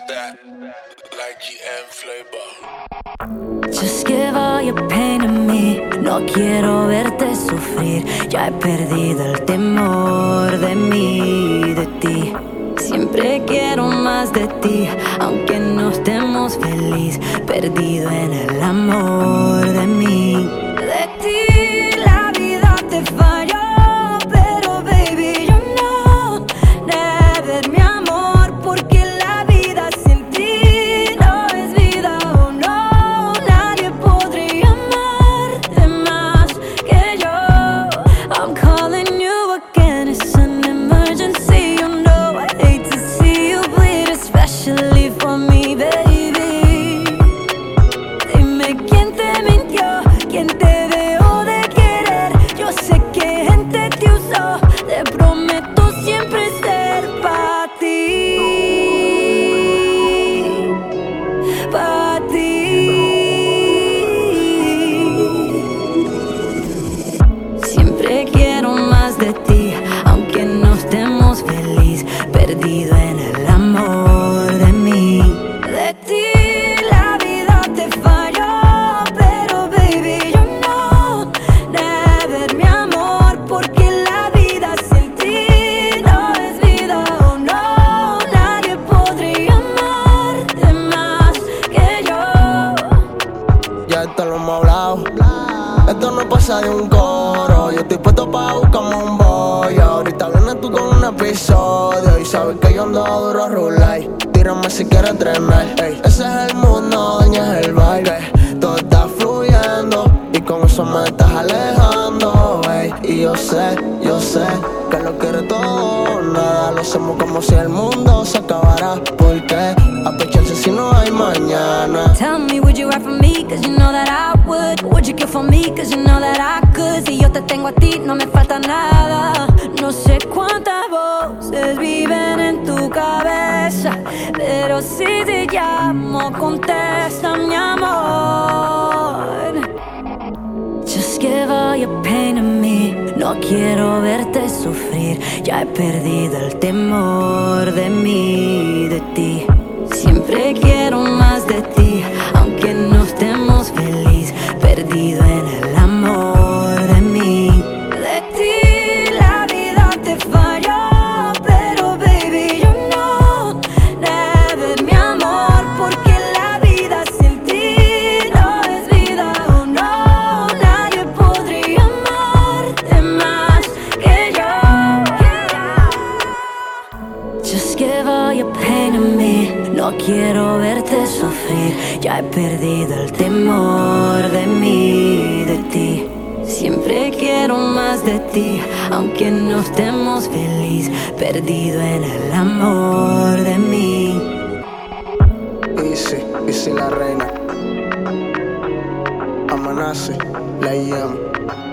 that like GM flavor. Just give all your pain to me. No quiero verte sufrir. Ya he perdido el temor de mí, de ti. Siempre quiero más de ti, aunque no estemos feliz. Perdido en el amor de mí, de ti. La vida te falló, pero baby yo no. Never, mi amor, porque la vida sin ti no es vida. Oh no, nadie podría amarte más que yo. I'm calling you again, it's an emergency. You know I hate to see you bleed, especially for me, baby. Dime quién te mintió, quién te dejó de querer. Yo sé que gente te usó, te prometo siempre ser pa' ti, pa' ti. Siempre quiero más de ti, aunque no estemos feliz. Perdido en el amor de mí, de ti. La vida te falló, pero baby yo no. Never, mi amor, porque la vida sin ti no es vida. Oh no, nadie podría amarte más que yo. Ya esto lo hemos hablado. Esto no pasa de un coro. Yo estoy puesto pa' buscarme un bollo. Ahorita vienes tú con un episodio y sabes que yo ando duro rulay. Tírame si quieres trenar, ey. Ese es el mundo, dañas el baile. Todo está fluyendo y con eso me estás alejando, ey. Y yo sé que lo quieres todo, nada. Lo hacemos como si el mundo se acabara. ¿Por qué apecharse si no hay mañana? Tell me, would you ride for me? Cause you know that I would. Would you kill for me? Cause you know that I could. Si yo te tengo a ti, no me falta nada. No sé cuántas voces viven en tu cabeza, pero si te llamo, contesta, mi amor. Just give all your pain to me. No quiero verte sufrir. Ya he perdido el temor de mí, de ti. Siempre quiero más de ti, aunque no estemos feliz. Perdido en el amor de mí, de ti. La vida te falló, pero baby yo no. Never, mi amor, porque la vida sin ti no es vida. Oh no, nadie podría amarte más que yo. Just give all your pain to me. No quiero verte sufrir. Ya he perdido el temor de mí, de ti. Siempre quiero más de ti, aunque no estemos feliz. Perdido en el amor de mí. Easy la reina. Amanece, la IM.